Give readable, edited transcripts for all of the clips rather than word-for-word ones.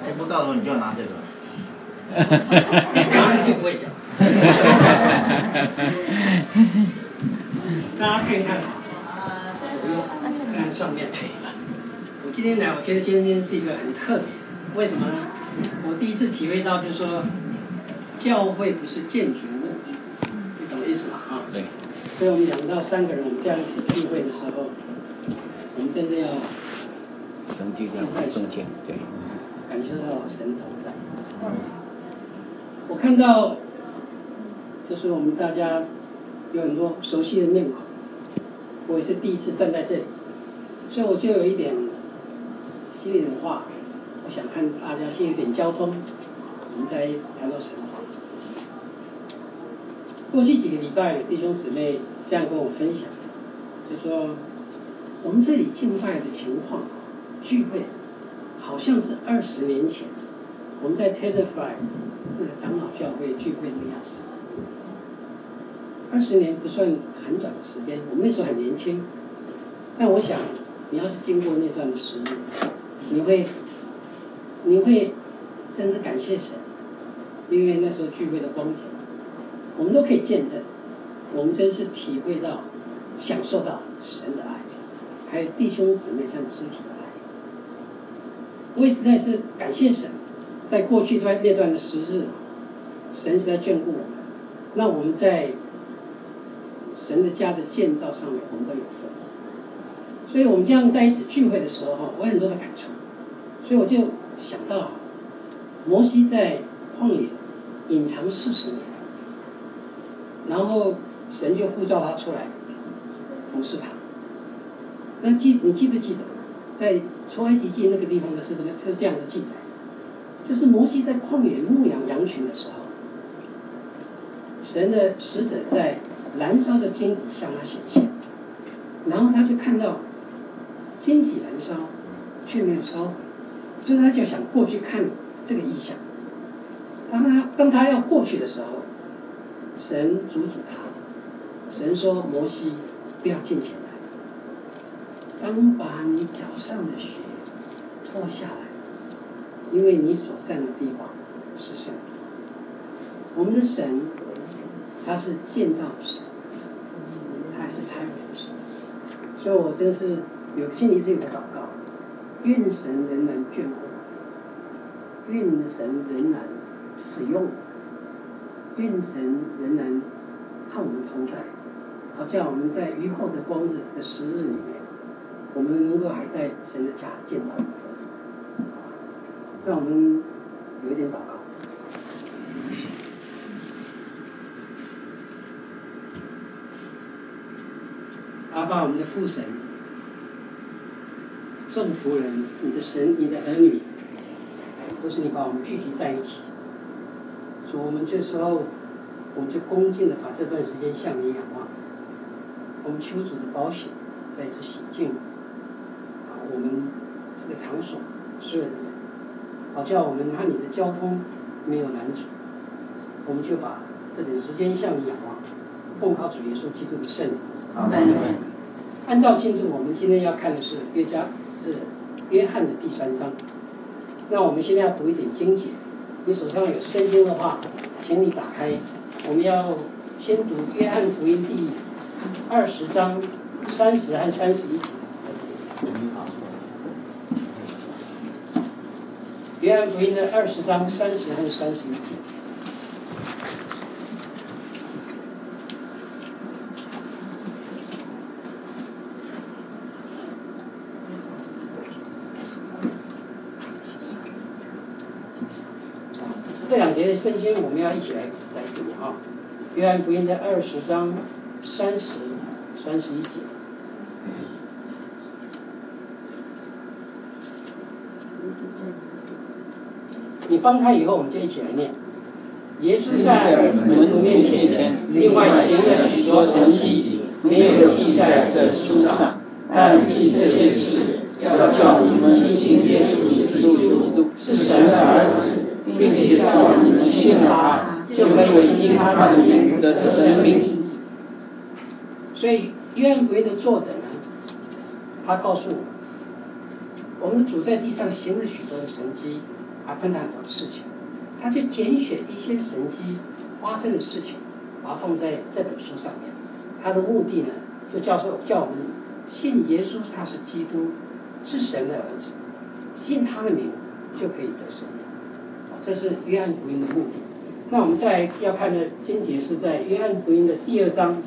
不到时候你就要拿这个。 拿了就不会讲。大家看看啊，看上面。我今天来，我觉得今天是一个很特别，为什么呢？我第一次体会到，就是说，教会不是建筑物，你懂我意思吗？啊， 对。 所以我们讲到3个人，我们这样一起聚会的时候，我们真的要神就在中间，对， 感受到神同在。我看到，就是我们大家有很多熟悉的面孔，我也是第一次站在这里，所以我就有一点心里的话，我想和大家先有点交通，我们再谈到神话。过去几个礼拜，弟兄姊妹这样跟我分享，就说我们这里敬拜的情况，聚会好像是20年前我们在 Tenderfly 那个长老教会聚会那个样子。20年不算很短的时间，我们那时候很年轻，但我想你要是经过那段的时日，你会真是感谢神，因为那时候聚会的光景，我们都可以见证，我们真是体会到、享受到神的爱，还有弟兄姊妹像肢体的爱。我也实在是感谢神，在过去那段的时日，神实在眷顾我们，让我们在神的家的建造上面，我们都有份。所以我们这样在一起聚会的时候，我有很多的感触。所以我就想到，摩西在旷野隐藏40年，然后神就呼召他出来服侍他。那你记不记得，在出埃及记那个地方的是这样的记载，就是摩西在旷野牧养羊群的时候，神的使者在燃烧的荆棘向他显现，然后他就看到荆棘燃烧却没有烧毁，所以他就想过去看这个异象。当他要过去的时候，神阻止他，神说：摩西，不要进前来，当把你脚上的鞋脱下来，因为你所站的地方是圣地。我们的神他是建造的神，他还是拆毁的神，所以我真是心里是有个祷告，愿神仍然眷顾，愿神仍然使用，愿神仍然和我们同在，好叫我们在余后的光日的时日里面，我们能够还在神的家见到一份。让我们有一点祷告。阿爸，我们的父神，众仆人，你的神，你的儿女，都是你把我们聚集在一起。所以我们这时候，我们就恭敬的把这段时间向你仰望。我们求主的保险再次洗净我们这个场所所有的人，好叫我们和你的交通没有拦阻。我们就把这点时间向你仰望，奉靠主耶稣基督的圣名。 好， 按照进度，我们今天要看的是约翰的第3章。那我们现在要读一点经节，你手上有圣经的话，请你打开。我们要先读约翰福音第20章30和31节。约翰福音的20章30和31节。这2节圣经我们要一起来读啊。约翰福音的20章30、31节。你翻开以后，我们就一起来念。耶稣在门徒面前，另外行了许多神迹，没有记在这书上，但记这些事，要叫你们信耶稣是基督，是神的儿子，并且叫你们信了他，就可以因他的名得生命。所以约翰福音的作者呢，他告诉我们的主在地上行了许多的神迹， 他碰到很多的事情，他就拣选一些神迹发生的事情，把它放在这本书上面。他的目的呢，就叫我们信耶稣他是基督，是神的儿子，信他的名就可以得生命。这是约翰福音的目的。那我们再要看的经节是在约翰福音的第2章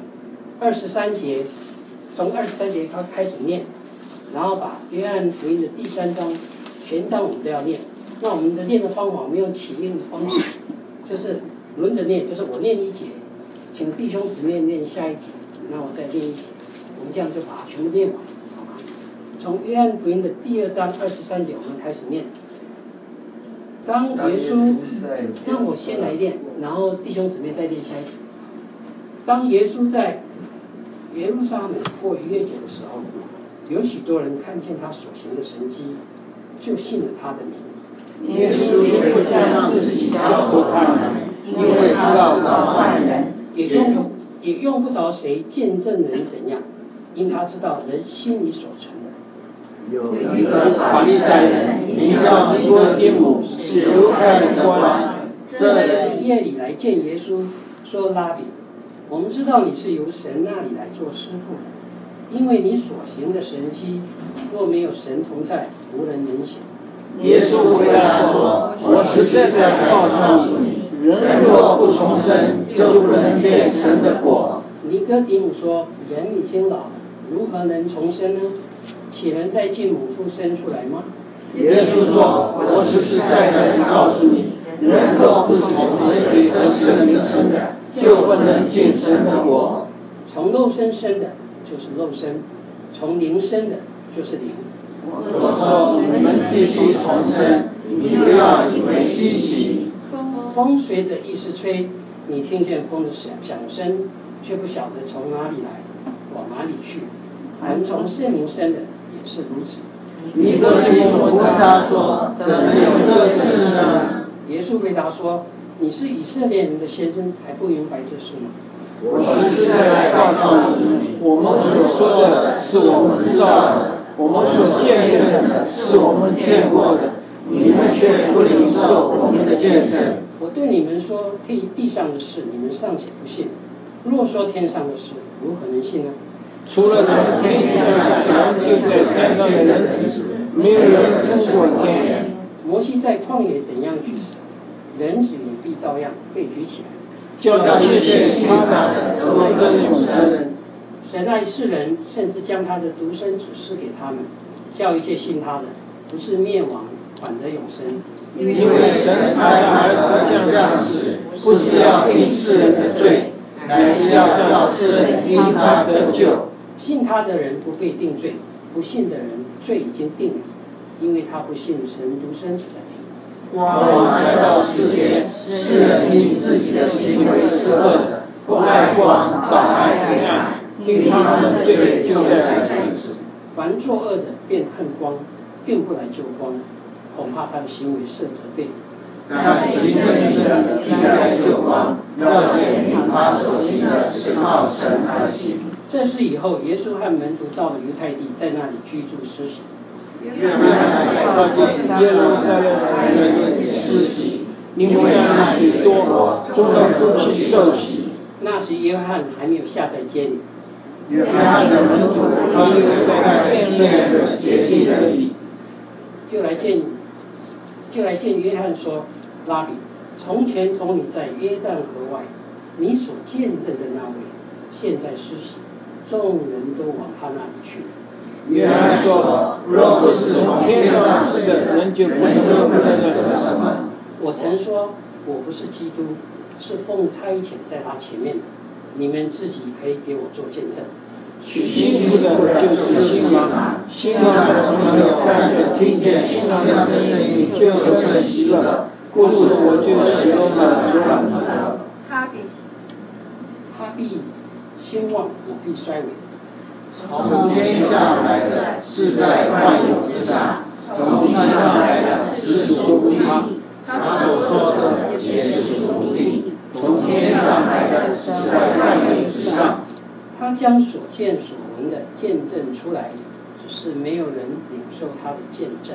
23节，从23节开始念，然后把约翰福音的第3章全章我们都要念。那我们的念的方法，我们用起印的方式，就是轮着念，就是我念一节，请弟兄姊妹念下一节，那我再念一节，我们这样就把它全部念完，好吗？从约翰福音的第2章23节我们开始念。当耶稣，让我先来念，然后弟兄姊妹再念下一节。当耶稣在耶路撒冷过逾越节的时候，有许多人看见他所行的神迹，就信了他的名。 耶稣不再让自己教导他们，因为知道召唤人， 也用不着谁见证人怎样，因他知道人心里所存的。 有一个法利赛人名叫尼哥底母，是犹太人的官， 这人夜里来见耶稣，说：拉比，我们知道你是由神那里来做师傅的，因为你所行的神迹，若没有神同在，无人能行。 耶稣回答说：我实在告诉你，人若不重生，就不能见神的国。 尼哥底母说：人已经老了，如何能重生呢？岂能再进母腹生出来吗？ 耶稣说：我实在告诉你，人若不从水和圣灵生的，就不能进神的国。 从肉身生的就是肉身，从灵生的就是灵。 我说你们必须重生，你不要以为稀奇。 风随着意识吹，你听见风的响声，却不晓得从哪里来，往哪里去。凡从圣灵生的也是如此。 尼哥底母问他说：怎么有这事呢？ 耶稣回答说：你是以色列人的先生，还不明白这事吗？ 我实在告诉你，我们所说的是我们知道的，我们所见证的是我们见过的，你们却不领受我们的见证。 我对你们说地上的事，你们尚且不信，若说天上的事，如何能信呢？ 除了从天上下来就在天上的人子，没有人升过天。 摩西在旷野怎样举死，人子也必照样被举起来， 叫那些信他的得真永生。 神爱世人，甚至将他的独生子赐给他们，叫一切信他的，不是灭亡，反得永生。 因为神差儿子降下世，不是要定世人的罪，乃是要叫世人因他得救。 信他的人不被定罪，不信的人罪已经定了，因为他不信神独生子的名。 光来到世间，世人因自己的行为是恶的，不爱光，倒爱黑暗，因他们的罪就在此。 凡作恶的便恨光，并不来救光，恐怕他的行为受责备。 但行正直的必来救光，要显明他所行的是靠神而行。 这事以后，耶稣和门徒到了犹太地，在那里居住施洗。 约翰来到耶路撒冷来施洗，因为那许多众人都去受洗。 那时约翰还没有下在监里。 约翰的门徒他们在变练的洁净的地， 就来见约翰说：拉比，从前同你在约旦河外，你所见证的那位，现在施洗，众人都往他那里去。 约翰说：若不是从天上来的，人就不能认识什么。 我曾说我不是基督，是奉差遣在他前面的，你们自己可以给我做见证。 娶新妇的就是新郎，新郎的朋友站着听见新郎的声音，就很喜乐。故事我就形容了主朗了。 他必兴旺，我必衰微。 从天上来的是在万有之上，从地上来的是属乎他。他所说的也是属地，从天上来的是在万有之上。 他将所见所闻的见证出来，只是没有人领受他的见证。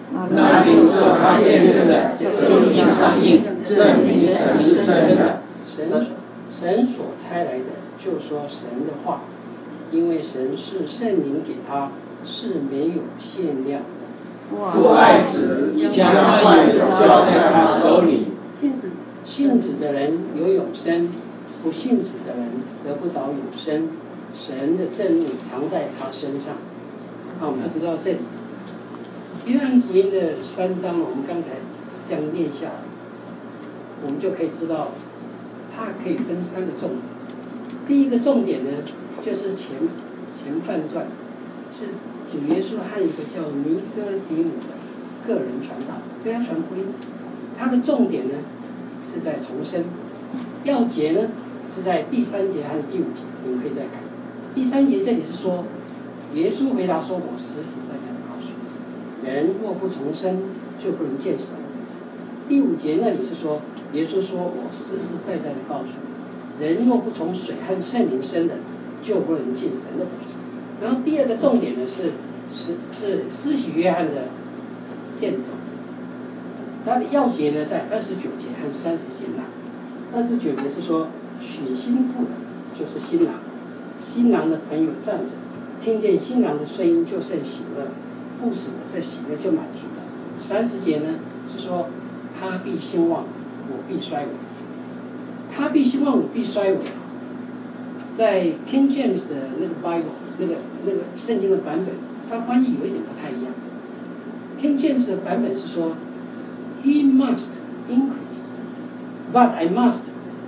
那灵受他见证的，就应响应，证明神是真的。 神所差来的，就说神的话，因为神是圣灵给他，是没有限量的。 父爱子，将万有交在他手里。 信子的人有永生，不信子的人得不着永生。神的正义藏在他身上。我们就读到这里。约翰福音的3章，我们刚才这样念下来，我们就可以知道，它可以分3个重点。第一个重点呢，就是前半段是主耶稣和一个叫尼哥底母的个人传道，对他传福音。他的重点呢是在重生，要节呢是在第3节和第5节，你们可以再看。第3节这里是说，耶稣回答说：“我实实在在的告诉你，人若不重生，就不能见神。”第5节那里是说，耶稣说：“我实实在在的告诉你，人若不从水和圣灵生的，就不能进神的国。”然后第2个重点呢是施洗约翰的见证。他的要节呢在29节和30节那。29节是说，娶新妇的就是新郎，新郎的朋友站着，听见新郎的声音就甚喜乐，不使我这喜乐就满足了。30节呢是说，他必兴旺，我必衰微。他必兴旺，我必衰微。在 King James 的那个 Bible 那个圣经的版本，它翻译有一点不太一样。King James 的版本是说 ，He must increase, but I must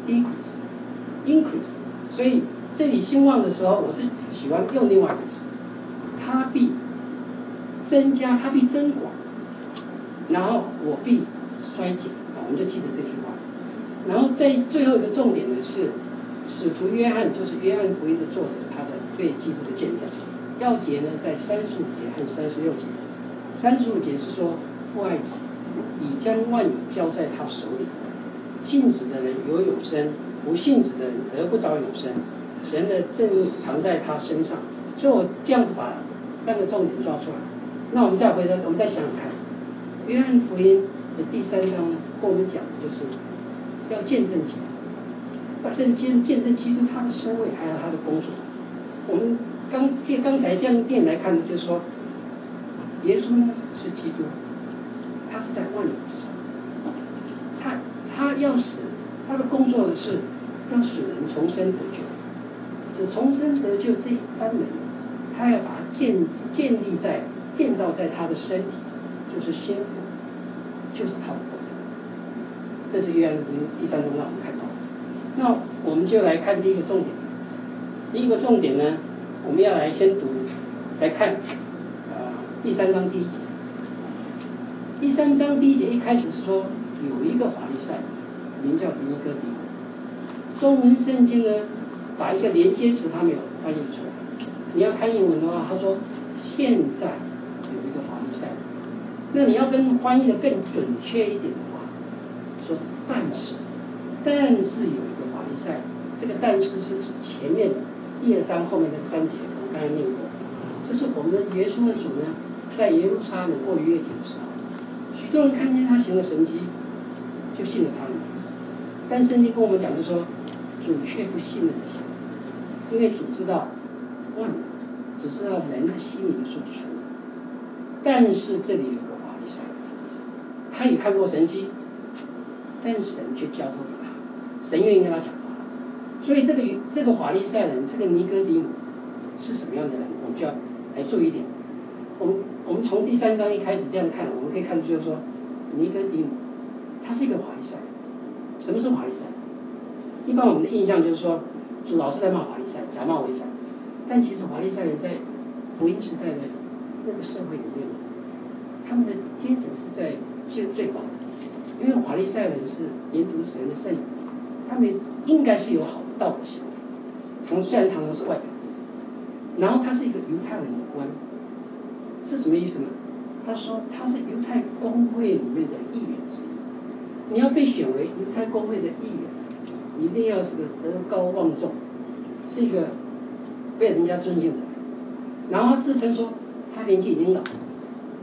decrease. 所以这里兴旺的时候，我是喜欢用另外一个词，他必增加，他必增广，然后我必衰减。我们就记得这句话。然后在最后一个重点呢是，使徒约翰就是约翰福音的作者，他的对基督的见证。要节呢在35节和36节。35节是说，父爱子，已将万有交在他手里。信子的人有永生，不信子的人得不着永生。神的正义藏在他身上。所以我这样子把3个重点抓出来。那我们再回头，我们再想想看，约翰福音的第3章呢，跟我们讲的就是要见证基督，把见证基督他的身位，还有他的工作。我们刚才这样念来看，就是说，耶稣呢是基督，他是在万有之上，他要使他的工作是要使人重生得救，使重生得救这一般人，他要把它建造在他的身体，就是心腹，就是他的国家。这是约翰福音第3章让我们看到的。那我们就来看第一个重点。第一个重点呢，我们要来先来看第3章第1节。第3章第1节一开始是说，有一个法利赛人名叫尼哥底母。中文圣经呢把一个连接词他没有翻译出来。你要看英文的话，他说现在有一个法利赛人。那你要跟翻译的更准确一点的话，说但是有一个法利赛人。这个但是是指前面第2章后面的3节，我刚才念过，就是我们的耶稣的主呢，在耶路撒冷过逾越节的时候，许多人看见他行了神迹，就信了他们。但圣经跟我们讲，就说主却不信了这些，因为主知道万有，只知道人的心灵所存。但是这里有个法利赛人，他也看过神迹，但神却交托给他，神愿意跟他讲话。所以这个法利赛人，这个尼哥底母是什么样的人，我们就要来注意一点。我们从第3章一开始这样看，我们可以看出就是说，尼哥底母他是一个法利赛人。什么是法利赛人？一般我们的印象就是说，主老是在骂法利赛人，假冒为善。但其实法利赛人在福音时代的那个社会里面，他们的阶层是在最高的，因为法利赛人是研读神的圣言，他们应该是有好的道德行为，虽然常常是外表。然后他是一个犹太人的官，是什么意思呢？他说他是犹太公会里面的议员之一。你要被选为犹太公会的议员，一定要是个德高望重，是一个被人家尊敬的人。然后他自称说他年纪已经老了，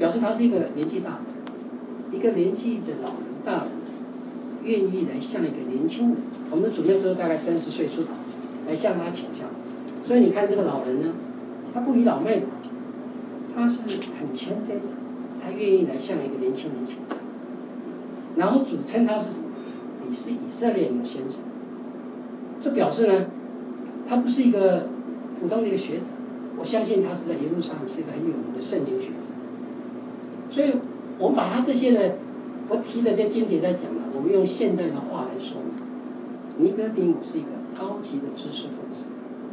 表示他是一个年纪大的，一个年纪的老人大人，愿意来向一个年轻人，我们主那时候大概30岁出头，来向他请教。所以你看这个老人呢，他不倚老卖老，他是很谦卑的，他愿意来向一个年轻人请教。然后主称他是什么？你是以色列人的先生。这表示呢，他不是一个普通的一个学者，我相信他是在耶路撒冷是一个很有名的圣经学者。所以我们把他这些呢，我提的这经节在讲了，我们用现在的话来说，尼哥底母是一个高级的知识分子，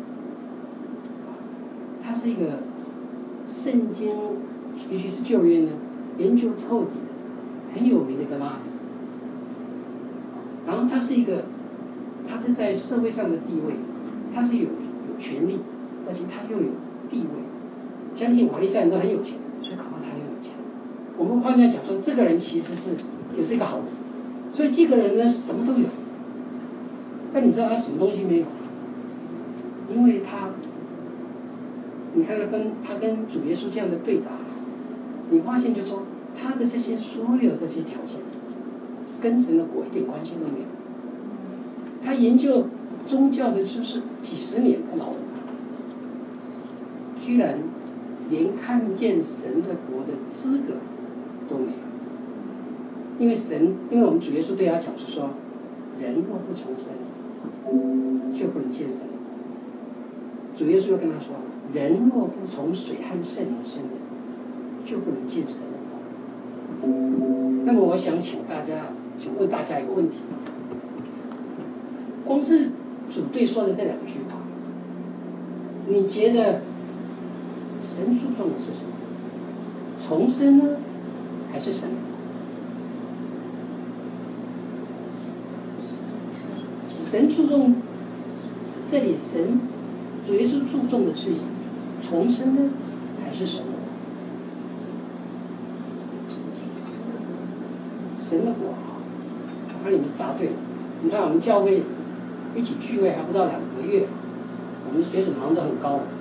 他是一个圣经，尤其是旧约呢，研究透底的很有名的一个拉比。然后他是一个，他是在社会上的地位，他是有权利，而且他又有地位。相信法利赛人都很有钱，所以搞到他又有钱。我们换句话讲说，这个人其实是一个好人，所以这个人呢什么都有。但你知道他什么东西没有？因为他，你看他跟主耶稣这样的对答，你发现就说他的这些所有这些条件，跟神的国一点关系都没有。他研究宗教的知识几十年的老人，居然连看见神的国的资格都没有。因为我们主耶稣对他讲是说，人若不重生，就不能见神。主耶稣又跟他说，人若不从水和圣灵生的，就不能见神的国。那么我想请问大家一个问题，光是主对说的这2句话，你觉得神注重的是什么？重生呢，还是神？神注重，这里主耶稣注重的是重生呢，还是神？神的国，我看你们是答对了。你看我们教会一起聚会还不到2个月，我们水准好像都很高了。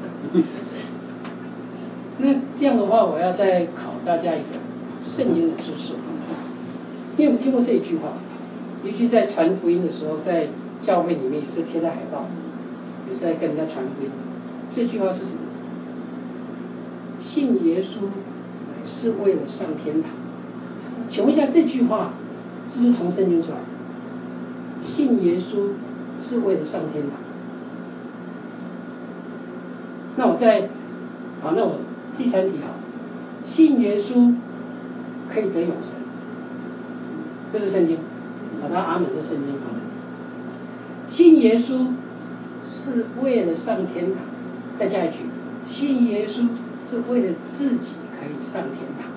那这样的话，我要再考大家一个圣经的知识，因为我们听过这一句话，尤其在传福音的时候，在教会里面有时贴在海报，有时在跟人家传福音。这句话是什么？信耶稣是为了上天堂。请问一下，这句话是不是从圣经出来？信耶稣是为了上天堂。那我第3题好，信耶稣可以得永生，这是圣经，好，他阿门是圣经。信耶稣是为了上天堂，再加一句，信耶稣是为了自己可以上天堂。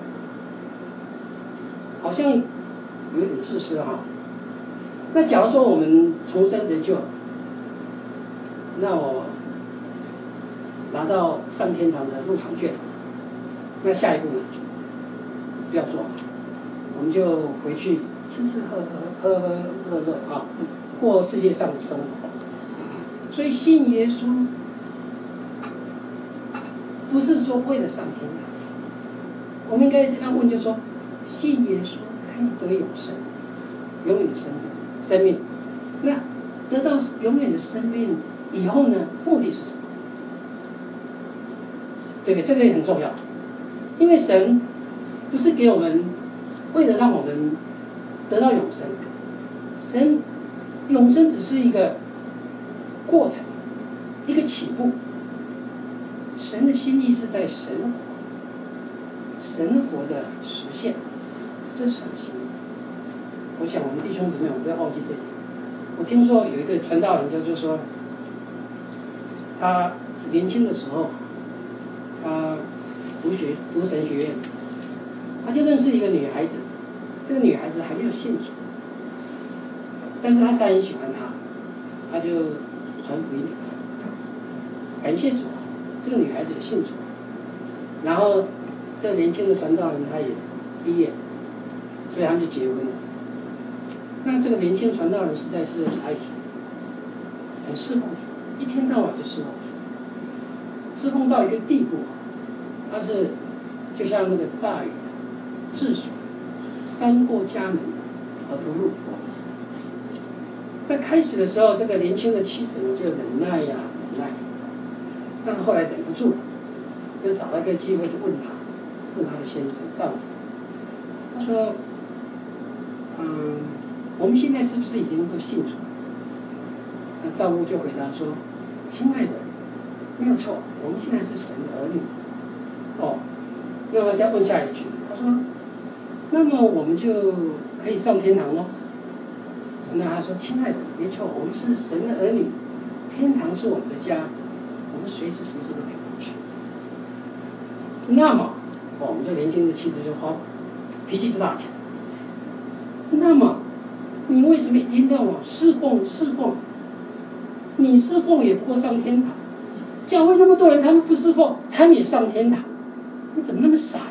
好像有点自私哈。那假如说我们重生得救，那我拿到上天堂的入场券，那下一步呢？不要做，我们就回去吃吃喝喝，喝喝乐乐啊，过世界上的生活。所以信耶稣不是说为了上天堂，我们应该这样问，就说信耶稣可以得永生，永远的生命。那得到永远的生命以后呢，目的是什么？对不对？这个也很重要，因为神不是给我们为了让我们得到永生，神永生只是一个过程，一个起步。神的心意是在神活的实现，这是神的心意。我想我们弟兄姊妹，我们不要忘记这点。我听说有一个传道人，就是说他年轻的时候，他读神学院，他就认识一个女孩子，这个女孩子还没有信主，但是他很喜欢她，他就传福音给她，感谢主，这个女孩子也信主，然后这个年轻的传道人他也毕业，所以他们就结婚了。那这个年轻传道人实在是很爱主，很侍奉主，一天到晚就侍奉主，侍奉到一个地步，他是就像那个大雨治所，三过家门而不入。在开始的时候，这个年轻的妻子呢就忍耐呀忍耐，但是后来忍不住了，就找到一个机会就问他的先生丈夫，他说，我们现在是不是已经都信主了？那丈夫就回答说，亲爱的，没有错，我们现在是神的儿女。哦，那么再问下一句，他说，那么我们就可以上天堂喽？那他说，亲爱的，没错，我们是神的儿女，天堂是我们的家，我们随时随地都可以过去。那么，我们这年轻的妻子就脾气就大起来。那么，你为什么一定要我侍奉？你侍奉也不过上天堂，教会那么多人，他们不侍奉，他们也上天堂，你怎么那么傻呀？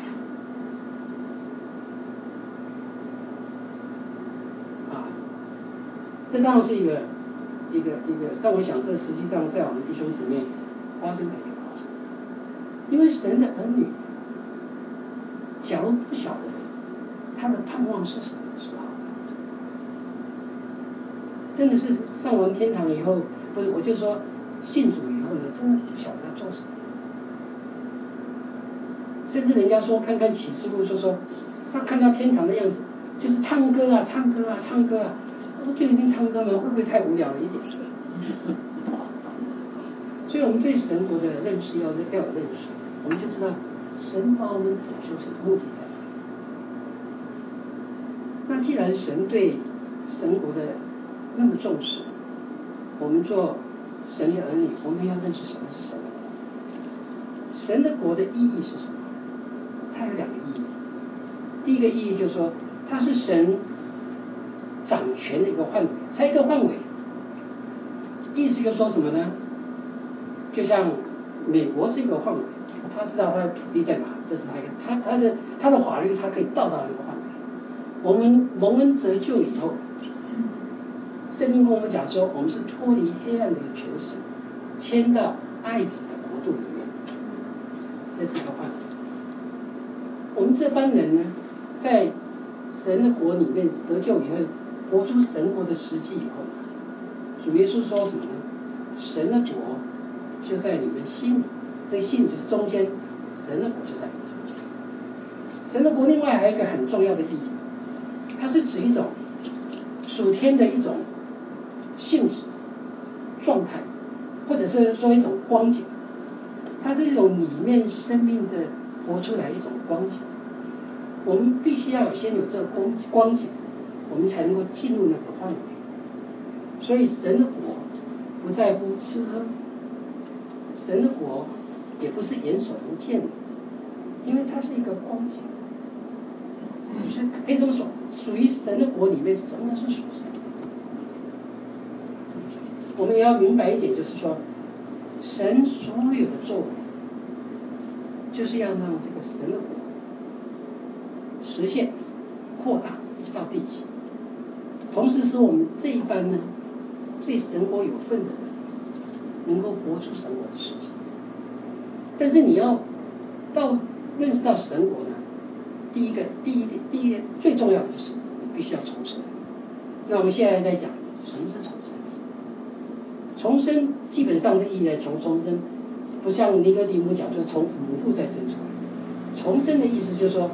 这当然是一个，但我想这实际上在我们弟兄姊妹发生的一个过程，因为神的儿女，假如不晓得他的盼望是什么时候，真的是上完天堂以后，不是，我就说信主以后呢，真的不晓得要做什么，甚至人家说看看启示录说看到天堂的样子，就是唱歌啊。我最近唱歌呢，会不会太无聊了一点？所以我们对神国的认识要有认识，我们就知道神把我们拯救是目的在哪里。那既然神对神国的那么重视，我们做神的儿女，我们要认识什么是神的国。神的国的意义是什么？它有两个意义。第一个意义就是说，它是神掌权的一个范围，才一个范围。意思就是说什么呢？就像美国是一个范围，他知道他的土地在哪，这是他一个他的法律，他可以到达那个范围。我们蒙恩得救以后，圣经跟我们讲说，我们是脱离黑暗的权势，迁到爱子的国度里面，这是一个范围。我们这班人呢，在神的国里面得救以后，活出神国的实际以后，主耶稣说什么呢？神的国就在你们心里，这个心里就是中间，神的国就在你们中间。神的国另外还有一个很重要的意义，它是指一种属天的一种性质、状态，或者是说一种光景，它是一种里面生命的活出来一种光景。我们必须要先有这个光景，我们才能够进入那个范围。所以神的国不在乎吃喝，神的国也不是眼所能见的，因为它是一个光景。所以可以这么说，属于神的国里面什么是属神的？我们也要明白一点，就是说，神所有的作为，就是要让这个神的国实现扩大，一直到地极。同时使我们这一班呢，对神国有份的人，能够活出神国的实际。但是你要认识到神国呢，第一个最重要的就是你必须要重生。那我们现在在讲什么是重生？重生基本上的意义呢，重生不像尼哥底母讲，就是从母腹再生出来。重生的意思就是说，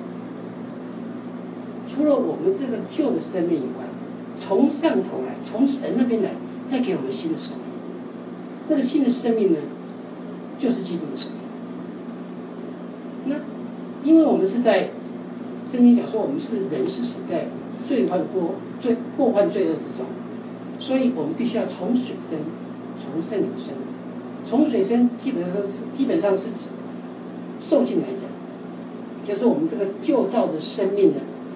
除了我们这个旧的生命以外，从上头来，从神那边来，再给我们新的生命。那个新的生命呢，就是基督的生命。那因为我们是在圣经讲说，我们人是死在过犯罪恶之中，所以我们必须要从水生，从圣灵生。从水生基本上是指受尽来讲，就是我们这个旧造的生命呢，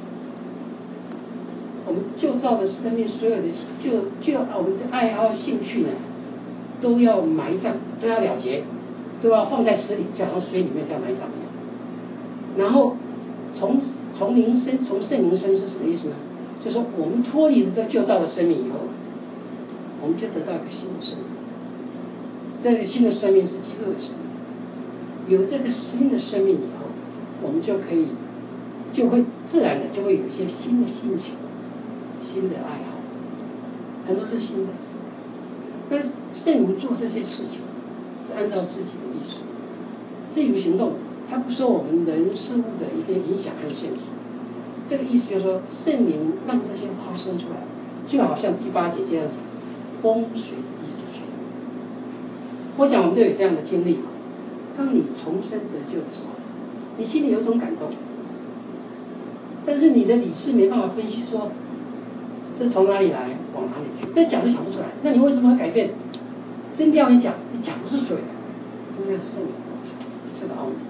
我们旧造的生命所有的我们的爱好兴趣呢，都要埋葬，都要了结，都要放在死里，就好像水里面这样埋葬一样。然后从圣灵生是什么意思呢？就是说我们脱离了这旧造的生命以后，我们就得到一个新的生命。这个新的生命是基督的生命。有这个新的生命以后，我们就会自然的就会有一些新的兴趣、新的爱好，很多是新的。那圣灵做这些事情是按照自己的意思，自由行动，它不受我们人事物的一个影响和限制。这个意思就是说，圣灵让这些话生出来，就好像第8节这样子，风随着意思去。我想我们都有这样的经历。当你重生得救的时候，你心里有一种感动，但是你的理智没办法分析说这从哪里来往哪里去，但讲都讲不出来。那你为什么要改变？真调你讲不出水来，应该是圣灵是个奥秘。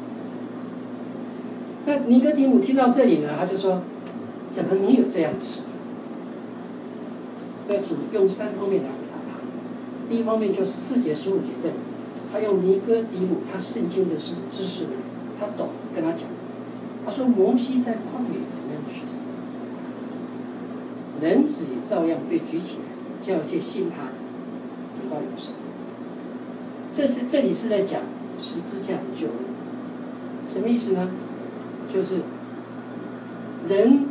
那尼哥底母听到这里呢，他就说：怎么能有这样的事？那主用3方面来回答他。第一方面就是4节15节这里，他用尼哥底母他圣经的知识，他懂，跟他讲。他说摩西在旷野怎样去死，人子也照样被举起来，叫一切信他的得到永生。这里是在讲十字架的救恩，什么意思呢？就是人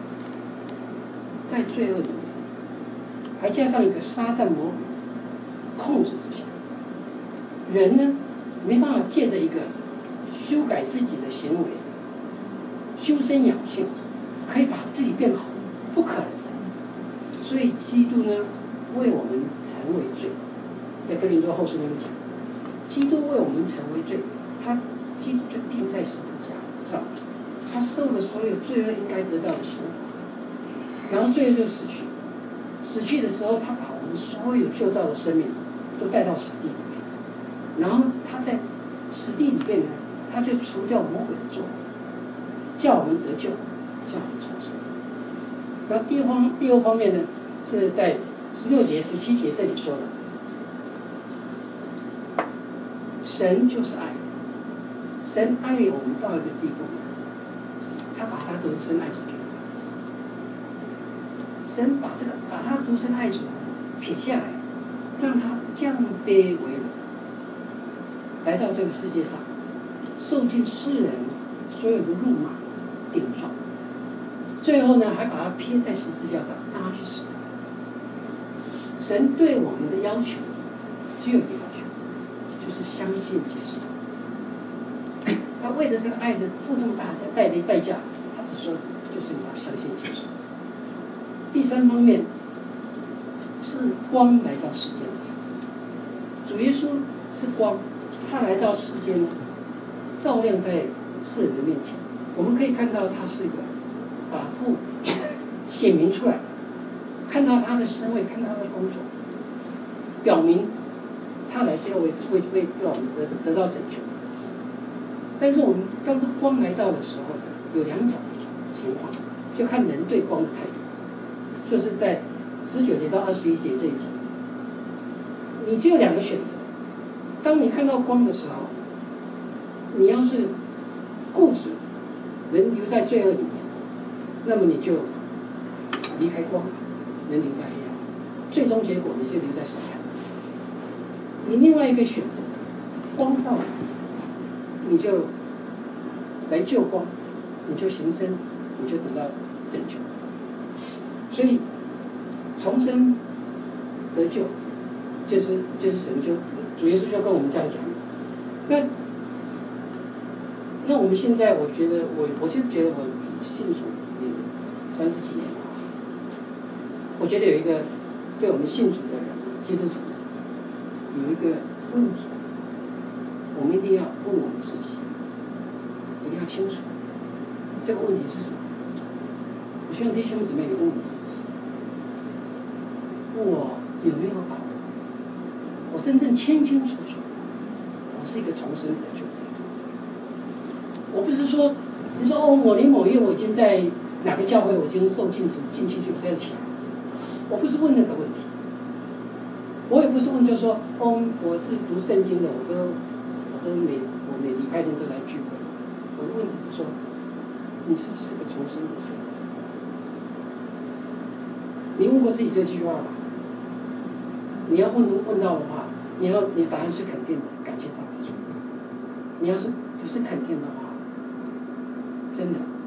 在罪恶里面，还加上一个撒旦魔鬼控制之下，人呢没办法借着一个修改自己的行为、修身养性，可以把自己变好，不可能。所以基督呢为我们成为罪，在哥林多后书那边讲，基督为我们成为罪，基督就钉在十字架上，他受了所有罪恶应该得到的刑罚，然后罪恶就死去。死去的时候，他把我们所有旧造的生命都带到死地里面，然后他在死地里面呢，他就除掉魔鬼的作为，叫我们得救，叫我们重生。然后第二方面呢，是在16节、17节这里说的，神就是爱，神爱我们到一个地步，他把他独生爱子给我们。神把他独生爱子撇下来，让他降卑为人，来到这个世界上，受尽世人所有的辱骂、顶撞，最后呢，还把他撇在十字架上，让他去死。神对我们的要求只有一个要求，就是相信接受。他为了这个爱的付这么大的代价，他只说就是你要相信接受。第3方面是光来到世间，主耶稣是光，他来到世间照亮在世人的面前，我们可以看到他是一个把父显明出来，看到他的身位，看到他的工作，表明他来是要为我们得到拯救。但是当光来到的时候，有2种情况，就看人对光的态度。就是在19节到21节这一节，你只有2个选择。当你看到光的时候，你要是固执，人留在罪恶里面，那么你就离开光，人留在黑暗，最终结果你就留在死海。你另外一个选择，光照你，你就来救光，你就行真，你就得到拯救。所以重生得救就是神就主耶稣就跟我们这样讲。那我们现在我觉得我就是觉得我信主30几年了，我觉得有一个对我们信主的人基督徒有一个问题，我们一定要问我们自己，一定要清楚这个问题是什么。我希望弟兄姊妹也问我自己，我有没有把握？我真正清清楚楚，我是一个重生得救的人。我不是说你说某年某月我已经在哪个教会我已经受禁止进去就不要起来，我不是问那个问题，我也不是问就是说我是读圣经的，我每礼拜天都来聚会。我的问题是说，你是不是个重生得救？你问过自己这句话吧？你要问到的话，你答案是肯定的，感谢大家。你要是不是肯定的话，真的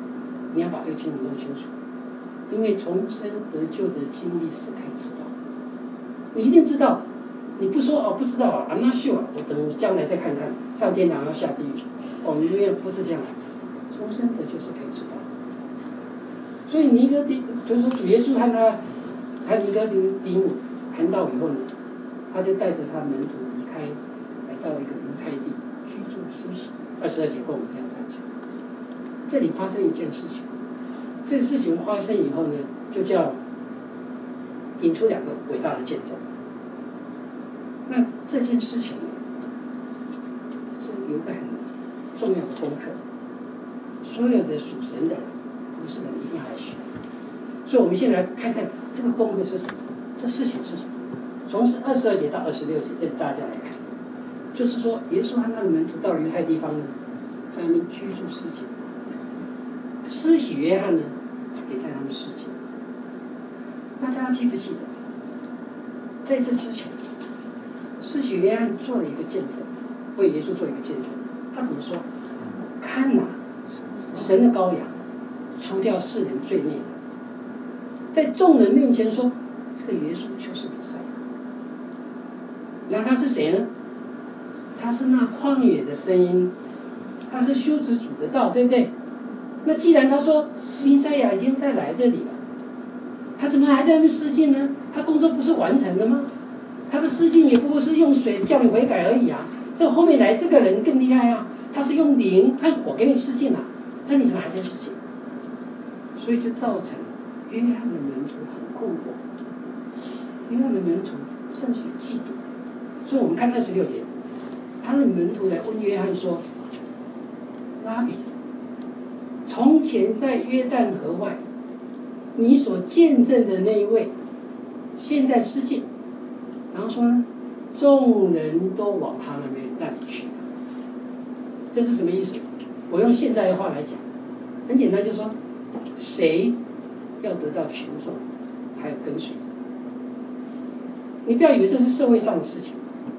你要把这个经文弄清楚，因为重生得救的经历是可以知道，你一定知道的。你不说哦，不知道啊 ，I'm not sure， 我等将来再看看，上天堂要下地狱，哦，你永远不是这样的。重生得救是可以知道的。所以尼哥底，就是说主耶稣和尼哥底母谈到以后呢，他就带着他门徒离开，来到一个犹太地居住施洗。22节跟我们这样讲。这里发生一件事情，这个事情发生以后呢，就叫引出2个伟大的见证。那这件事情呢，是有一个很重要的功课，所有的属神的人、不是人一定要来学。所以我们现在来看看这个功课是什么，这事情是什么。从22节到26节，这里大家来看，就是说耶稣和他的门徒到了犹太地方呢，在那边居住施洗。施洗约翰呢，也在他们施洗。那大家记不记得，在这之前，施洗约翰做了一个见证，为耶稣做一个见证。他怎么说？看哪，神的羔羊，除掉世人罪孽的，在众人面前说，这个耶稣就是弥赛亚。那他是谁呢？他是那旷野的声音，他是修直主的道，对不对？那既然他说弥赛亚已经在来这里了，他怎么还在那施浸呢？他工作不是完成了吗？他的施浸也不过是用水叫你悔改而已啊。这后面来这个人更厉害啊，他是用灵和火给你施浸啊，那你怎么还在施浸？所以就造成约翰的门徒很困惑，约翰的门徒甚至于嫉妒。所以我们看26节，他的门徒来问约翰说：“拉比，从前在约旦河外，你所见证的那一位，现在施浸。”然后说呢，众人都往他那里去。这是什么意思？我用现在的话来讲，很简单，就是说，谁要得到群众，还有跟随者。你不要以为这是社会上的事情。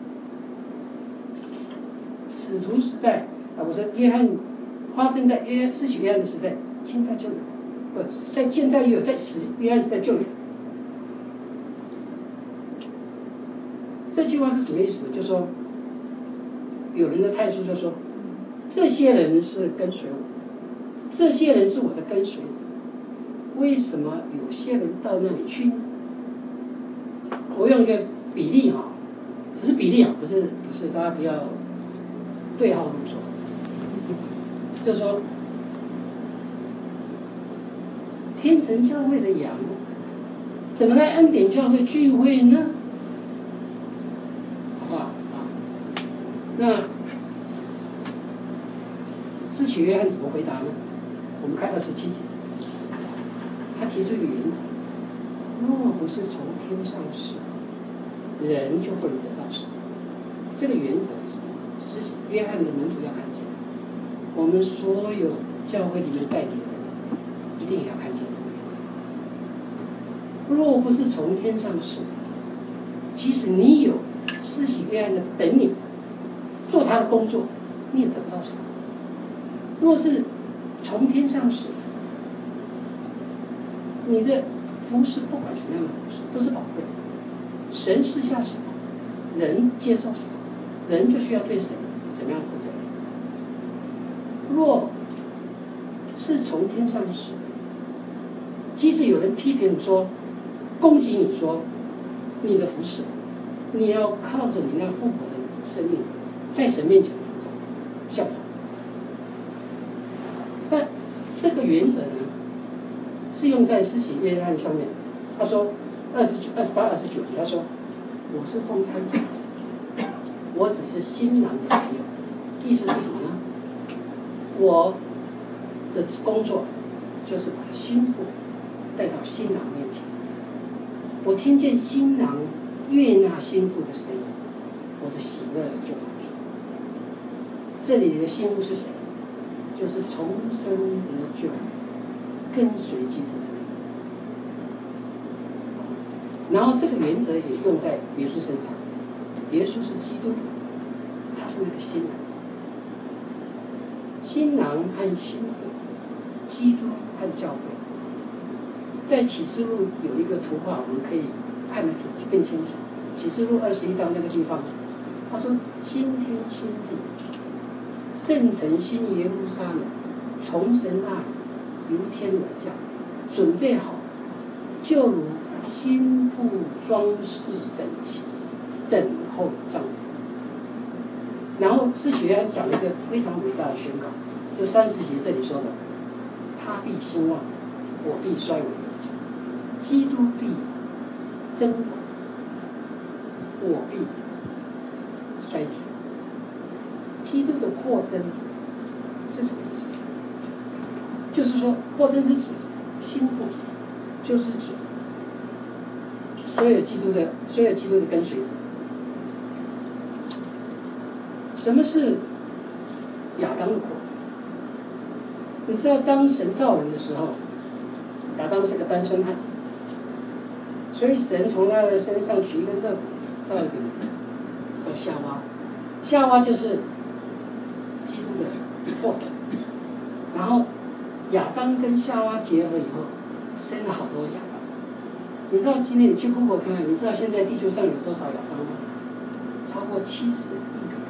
使徒时代啊，我说约翰发生在施洗约翰的时代，现在就有，不在现在也有，在约翰时代就有。这句话是什么意思呢？就说有人的态度就说，这些人是跟随我，这些人是我的跟随者，为什么有些人到那里去呢？我用一个比例哈，只是比例啊，不是大家不要对号入座。就是说，天成教会的羊怎么来恩典教会聚会呢？好不好？那施洗约翰怎么回答呢？我们看27节，他提出一个原则：若不是从天上施，人就不能得到神。这个原则是约翰的门徒要看见，我们所有教会里面代理的人一定也要看见这个原则。若不是从天上施，即使你有施洗约翰的本领，做他的工作，你也得不到神。若是从天上施，你的服事不管什么样的服事都是宝贵的。神赐下什么，人接受什么，人就需要对神怎么样负责任。若是从天上施，即使有人批评你说，攻击你说，你的服事，你要靠着你那复活的生命，在神面前效法。但这个原则呢，是用在施洗约翰上面。他说28、29节，他说：“我是奉差遣，我只是新郎的朋友。”意思是什么呢？我的工作就是把新妇带到新郎面前。我听见新郎悦纳新妇的声音，我的喜乐就满足。这里的新妇是谁？就是重生得救，跟随基督的人。然后这个原则也用在耶稣身上，耶稣是基督徒，他是那个新郎。新郎和新妇基督和教会。在启示录有一个图画，我们可以看得更清楚。启示录21章那个地方，他说：“新天新地，圣城新耶路撒冷，从神那里由天而降，准备好，就如新妇装饰整齐，等候丈夫。”然后施洗约翰讲了一个非常伟大的宣告，就30节这里说的：“他必兴旺，我必衰微；基督必增广，我必衰减。”基督的扩增是什么意思？就是说，扩增是指心腹，就是指所有基督的跟随者。什么是亚当的扩增？你知道，当神造人的时候，亚当是个单身汉，所以神从他的身上取一个肋骨，造一个人，叫夏娃。夏娃就是基督的扩增。然后亚当跟夏娃结合以后，生了好多亚当。你知道今天你去 Google 看看，你知道现在地球上有多少亚当吗？超过70亿个。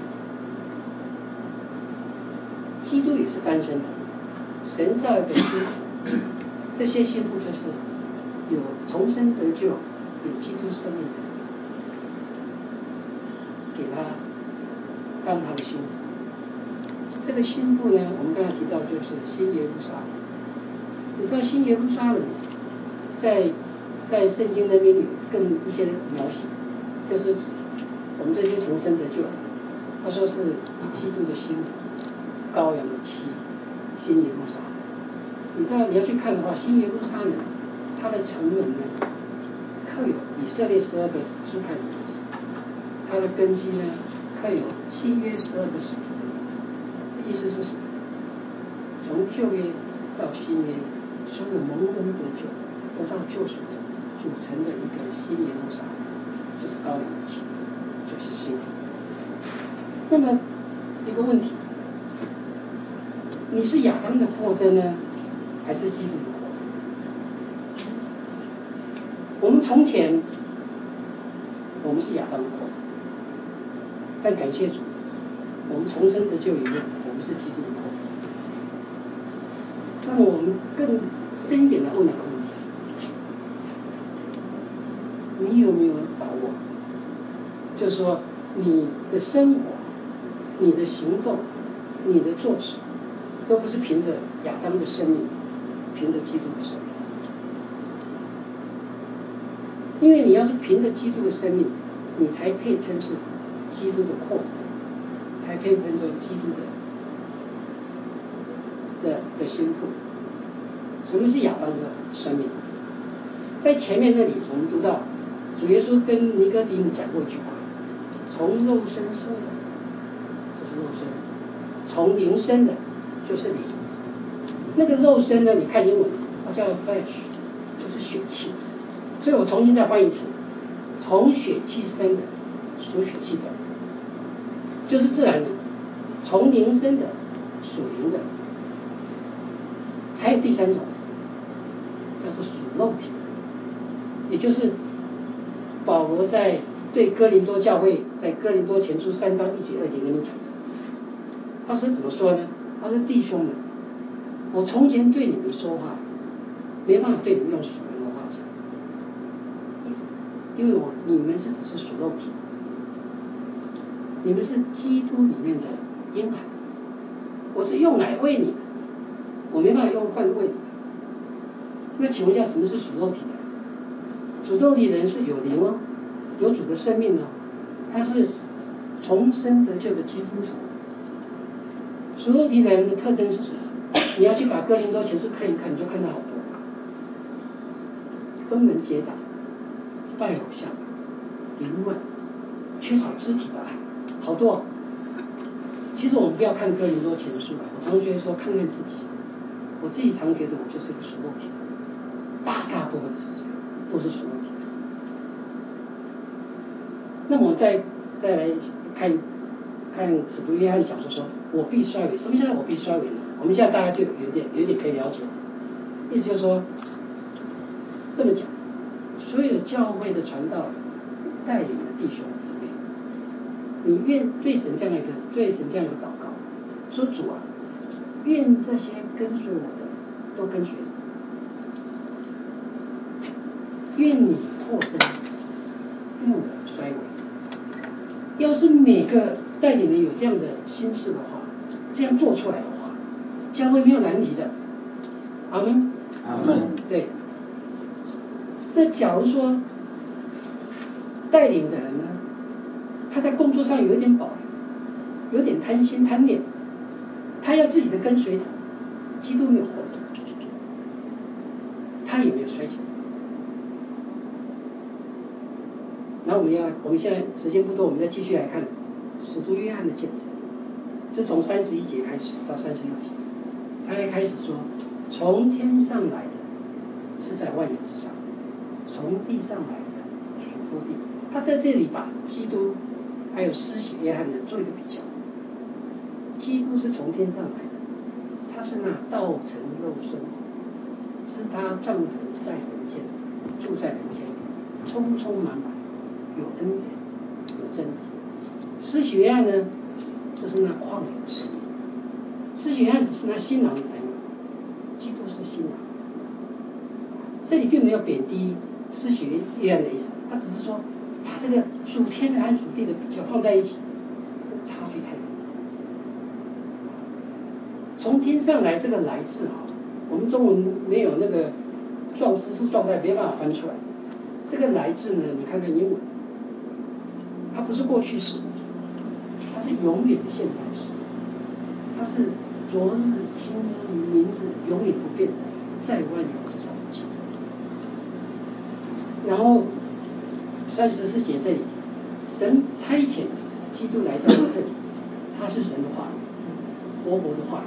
基督也是单身的，神造一个新妇，这些新妇就是有重生得救、有基督生命的，给他当他的新妇。这个新妇呢，我们刚才提到就是新耶路撒冷。你知道新耶路撒冷在圣经那边有更一些描写，就是我们这些重生得救，他说是基督的新妇，羔羊的妻，新耶路撒冷。你知道你要去看的话，新耶路撒冷它的城门呢，刻有以色列12个支派的名字，它的根基呢，刻有新约12个使徒的名字。意思是什么？从旧约到新约，所有蒙恩得救、得到救赎的组成的一个新耶路撒冷，就是羔羊的妻，就是新妇。那么一个问题，你是亚当的扩增呢，还是基督的扩增？我们从前我们是亚当的扩增，但感谢主，我们重生得救以后，我们是基督的扩增。那么我们更深一点来问一个问题：你有没有把握？就是说，你的生活、你的行动、你的做事，都不是凭着亚当的生命，凭着基督的生命。因为你要是凭着基督的生命，你才配称是基督的扩展，才配称作基督的心腹。什么是亚当的生命？在前面那里我们读到主耶稣跟尼哥底母讲过一句话：从肉身生的就是肉身，从灵生的就是灵。那个肉身呢，你看英文它叫 flesh， 就是血气。所以我重新再翻译一次：从血气生的属血气的，就是自然的；从灵生的属灵的。还有第三种，叫做属肉体，也就是保罗在对哥林多教会在哥林多前书3章1节2节跟你讲的。他是怎么说呢？他说：弟兄们，我从前对你们说话，没办法对你们用属灵的话讲，因为你们是只是属肉体，你们是基督里面的婴孩，我是用奶喂你们，我没办法用饭喂你们。那请问一下，什么是属肉体的？属肉体的人是有灵哦，有主的生命哦，他是重生得救的基督徒。属肉体的人的特征是什么？你要去把哥林多前书看一看，你就看到好多分门结党、拜偶像、淫乱、缺少肢体的爱，好多哦。其实我们不要看哥林多前书啊，我常觉得说看看自己，我自己常觉得我就是一个属肉体的，大部分时间都是属肉体的。那么再来看使徒约翰讲说我必衰微。什么叫我必衰微呢？ 我们现在大家就有点可以了解，意思就是说，这么讲，所有教会的传道带领的弟兄姊妹，你愿对神这样一个祷告，说主啊，愿这些跟随我的都跟随你，愿你扩增，愿我衰微。要是每个带领人有这样的心智的话，这样做出来的话，教会没有难题的。阿门。 阿门。 对。那假如说带领的人呢，他在工作上有一点保留，有点贪心贪念，他要自己的跟随者，基督没有获得，他也没有衰减。然后我们现在时间不多，我们再继续来看使徒约翰的见证。这从31节开始到36节，他还开始说，从天上来的是在万有之上，从地上来的属乎地。他在这里把基督还有施洗约翰呢做一个比较。基督是从天上来的，他是那道成肉身，是他帐篷在人间，住在人间，充充满满，有恩典，有真理。施洗约翰呢，就是那旷野的生命。施洗约翰只是那新郎的男友，基督是新郎。这里并没有贬低施洗约翰的意思，他只是说把这个属天的和属地的比较放在一起，差距太远。从天上来这个来字啊，我们中文没有那个状词是状态，没办法翻出来。这个来字呢，你看看英文，它不是过去式，它是永远的现在式，它是昨日、今日、明日永远不变的，在万有之上的基督。然后34节这里，神差遣基督来到这里，他是神的话语，活泼的话语。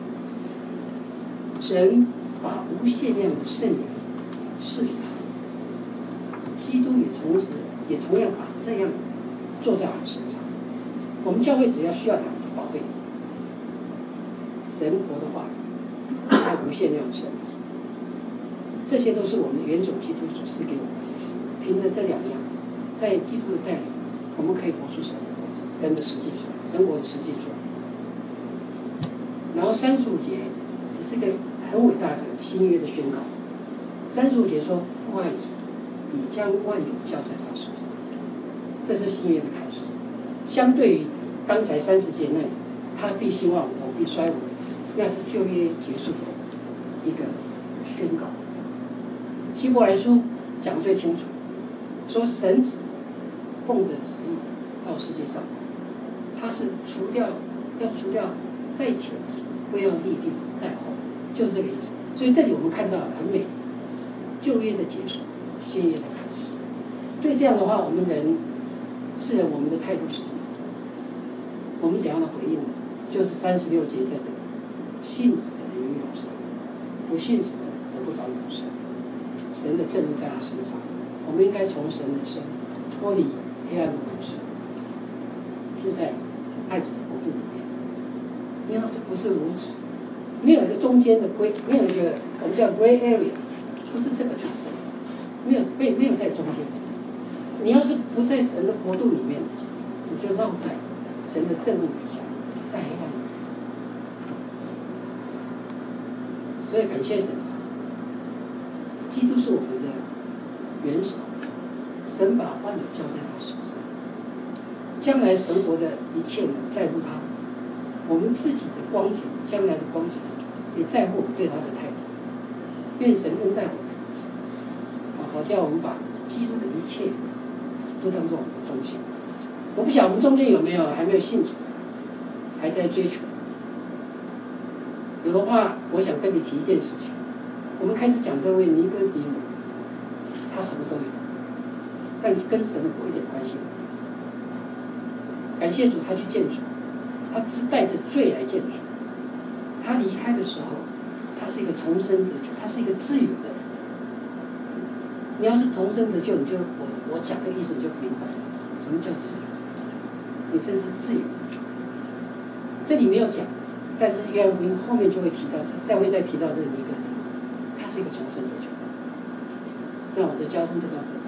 神把无限量的圣灵赐给他，基督也同样把这样做在我们身上。我们教会只要需要两个宝贝，神活的话语，还有无限量的圣灵，这些都是我们元首基督所赐给我们的。凭着这两样，在基督的带领，我们可以活出神的实际出来，生活的实际出来。然后35节是一个很伟大的新约的宣告。35节说，父爱子，已将万有交在他手上，这是新约的开始。相对于刚才30节那里，他必兴旺，我必衰微，那是旧约结束的一个宣告。希伯来书讲最清楚，说神奉着旨意到世界上，他是要除掉在前，不要立定在后，就是这个意思。所以这里我们看到很美，旧约的结束，新约的开始。对这样的话，我们人是我们的态度是什么？我们怎样的回应呢？就是36节在这里，信子的人有神，不信子的得不着永生。神的正义在他身上，我们应该从神的生脱离黑暗的故事，住在爱子的国度里面。你要是不是如此，没有一个中间的没有一个我们叫 gray area， 不是这个就是这个，没有在中间。你要是不在神的国度里面，你就绕在神的正义底下，在黑暗里。所以感谢神，基督是我们的元首，神把万有交在他手上，将来神活的一切呢在乎他，我们自己的光景，将来的光景也在乎我们对他的态度。愿神恩待我们，好叫我们把基督的一切都当作我们的中心。我不晓得我们中间有没有还没有信主，还在追求。有的话，我想跟你提一件事情。我们开始讲这位尼哥底母，他什么都有，但跟神的国一点关系都没有。感谢主，他去见主，他是带着罪来见主。他离开的时候，他是一个重生得救，他是一个自由的人。你要是重生得救，你就我讲的意思你就明白了，什么叫自由？你真是自由。这里没有讲但是约翰福音后面就会提到，会再提到这个尼哥底母，他是一个重生的人。那我的交通就到这里。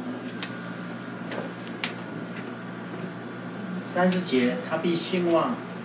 30节，他必兴旺，